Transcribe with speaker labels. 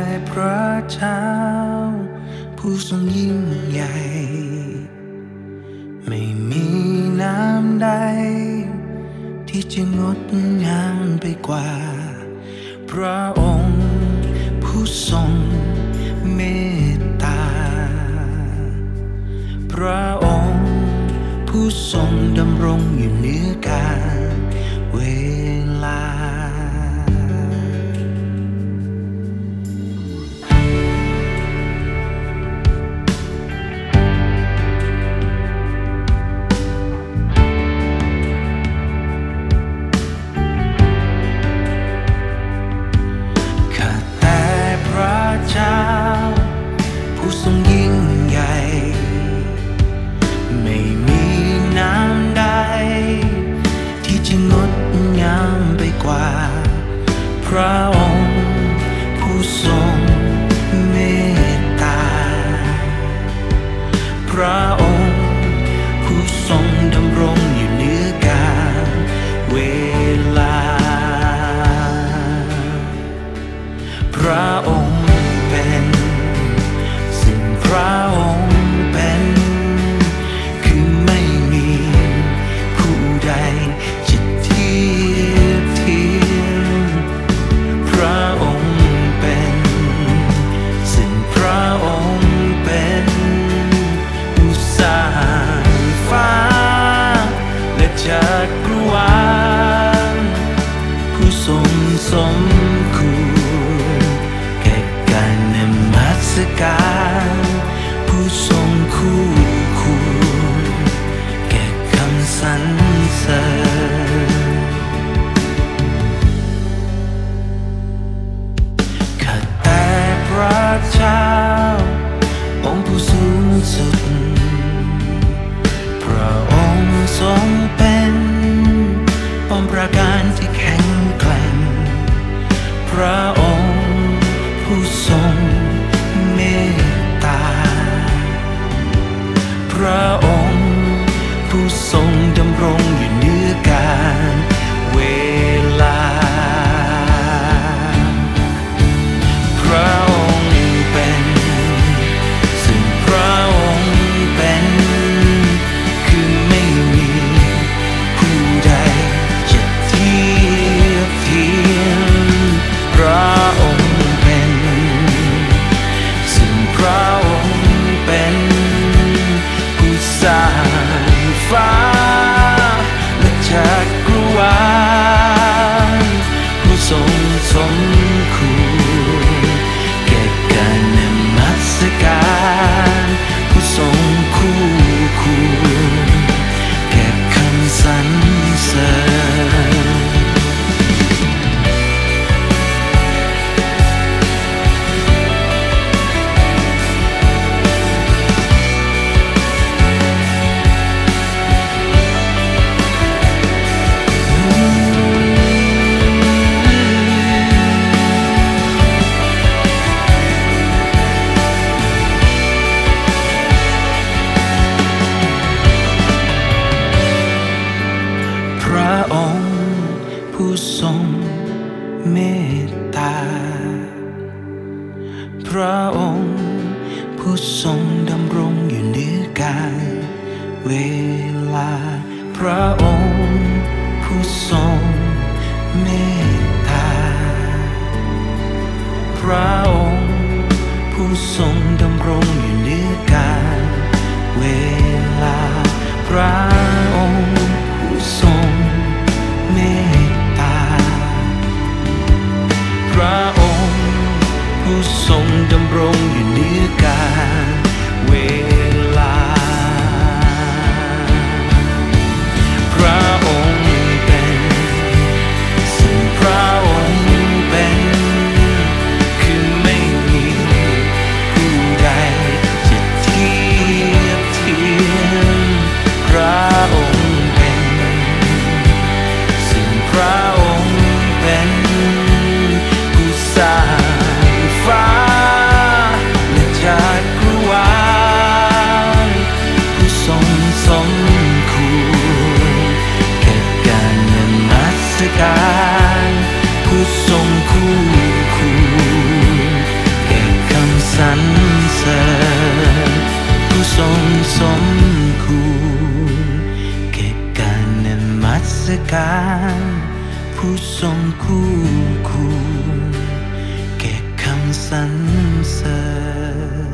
Speaker 1: พระเจ้าผู้ทรงยิ่งใหญ่ไม่มีน้ำใดที่จะงดงามไปกว่าพระองค์ผู้ทรงเมตตาพระองค์ผู้ทรงดำรงอยู่เหนือกาลเวลาข้าแต่พระเจ้าผู้ทรงยิ่งใหญ่ไม่มีน้ำใดที่จะงดงามไปกว่าพระองค์ผู้ทรงเมตตาพระองค์ผู้ทรงดำรงอยู่เหนือกาลเวลาพระองค์เป็นสิ่งพระองค์เป็นคือไม่มีผู้ใดจะเทียบเทียมพระองค์เป็นสิ่งพระองค์เป็นผู้สร้างฟ้าและจักรวาลผู้ทรงสมควรแก่การนมัสการผู้ทรงคู่ควรแก่คำสรรเสริญข้าแต่พระเจ้าองค์ผู้สูงสุดพระองค์ทรงเป็นป้อมปราการที่แข็งแกร่งพระองค์ผู้ทรงเมตตาพระองค์ผู้ทรงดำรงอยู่เหนือกาลเวลาพระองค์เป็นซึ่งพระองค์เป็นคือไม่มีผู้ใดจะเทียบเทียมพระองค์เป็นซึ่งพระองค์เป็นผู้สร้างฟ้าและจักรวาลผู้ทรงสมควรแก่การนมัสการผู้ทรงคู่ควรแก่คำสรรเสริญพระองค์ผู้ทรงเมตตาพระองค์ผู้ทรงดำรงอยู่เหนือกาลเวลาพระองค์ผู้ทรงเมตตาพระองค์ผู้ทรงดำรงอยู่เหนือกาลเวลาพระองค์ผู้ทรงเมตตาพระองค์ผู้ทรงดำรงอยู่เหนือกาลเวลาพระองค์เป็นซึ่งพระองค์เป็นคือไม่มีผู้ใดจะเทียบเทียมพระองค์เป็นซึ่งพระองค์เป็นผู้สร้างฟ้าและจักรวาลผู้ทรงสมควรแก่การนมัสการผู้ทรงคู่ควรงสมควรแก่การนมัสการผู้ทรงคู่ควรแก่คำสรรเสริญ